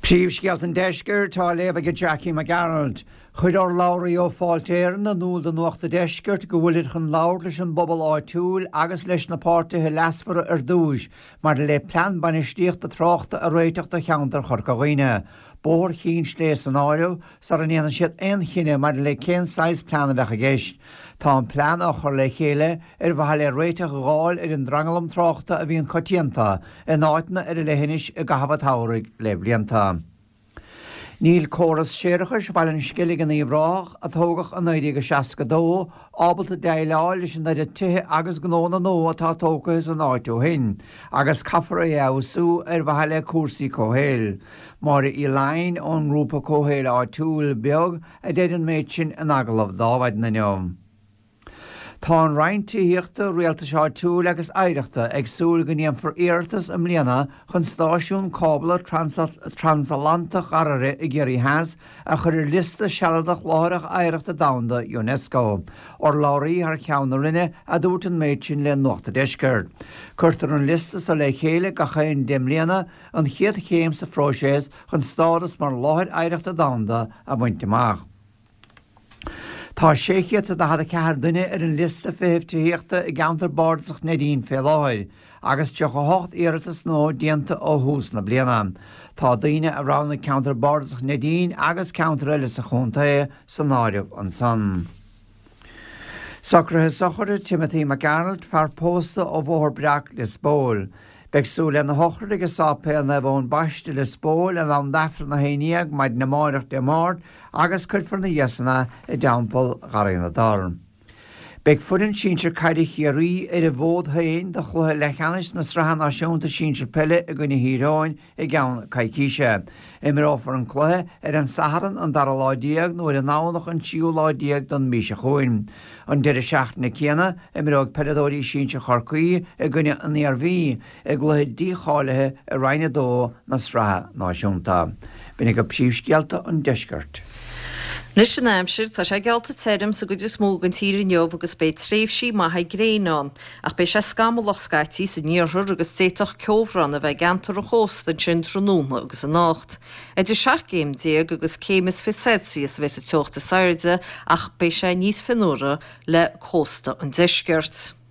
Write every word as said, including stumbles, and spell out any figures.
Príomhscealt an deisceir tá léamh go Jackie McGarald. Chuid ar labhraí ó fáiltéireann na núl den nuachta deisceart go bhfuil chun labhar leis an bobal áitiúil agus leis na páirtithe leasfara ar dúis, mar le plean banistíocht a tráchta a réiteachta cheantar chorcaghine. Bór chin sléas an áireamh sa an éanann siad aon chinine mar le cén sais plean a bheith a gceist. Tá an plean á chur le chéile ar bheit le réiteach gháil ar an drangalam tráchta a bhíon coitianta in áitna ar a lehénis a gahabh táraigh le blianta. Níl córas séirechas bhil an scilig an íomhrách a tógach an éidir go seaca dó, ábalta déileáil leis an éidir tuthe agus gnóna nó atá tóchas an áitiú hin, agus caafar a dheabhsú ar bheit le cuasaí cóhéil. Mar i lein ón grúpa cóhéil áitiúil beag a déad an méid sin an agalamh dáhaid na neom. Tá an roinntííochta réaltas áitiúil agus éireachta ag súil go níon for éirtas am líana chun stáisiún cábla transatlantach arare i ggéirí heas a chur lista sealadach láireach éireachta damhanda UNESCO, or láirí ar cheanna rinne a dúirt an méid sin le nuachta deisceart. Cuirtar an lista sa le chéile go chéin dim líana an chiad chéim sa phróiséis chun stádas mar láthir éireachta damhanda a bhainteach. Tá séchiad a had a cehar duine ar an lista fihtííochta i gantar bardach nadín fé láir, agus te go hocht éiritas nó dianta ó hús na bliana. Tá daine a rána counter bardach nadín agus counter eile sa chuntae san áireamh an san. Sacrathe sochar Timothy McGarald fear pósta ó bhór breach Lisbóil. Beagsú le na hochar agus sápéil na bhón baiste Lisbóil an am dafra na héineag maid na máireach de mát agus chuidfar na dheasanna i dampol garaína darm. Beag furin sínsir caiide chiarí ar a bhód hain de chluthe lechanis na srahan náisiúnta sínsir pelle a gona híráin i gceann caiiciise. Imar áfar an chluthe ar an saharan an dar láidíag nó ar an nánach an tíú láidíag don míse chuin. An deir seach na céana imar ag pedadóí sínsir chorcaí a gona an éarmhí ag gluthe dícháilethe a reinine dó na sraha náisiúnta. Bina go príomhscealta an deisceart. Nis sin aimsir tá sé gealta teirm sa go is mógan tír neomh agus bé tréimhsí maithe gréán, ach bé sé scam loscaití sa níorthir agus téitoch ceomhran a bheith gantar a chósta an sin tróna agus an nácht. Idir seach géim déag agus céimis fi Celsius bheits a teochta sairde ach bé sé níos finúra le chósta an deisceart.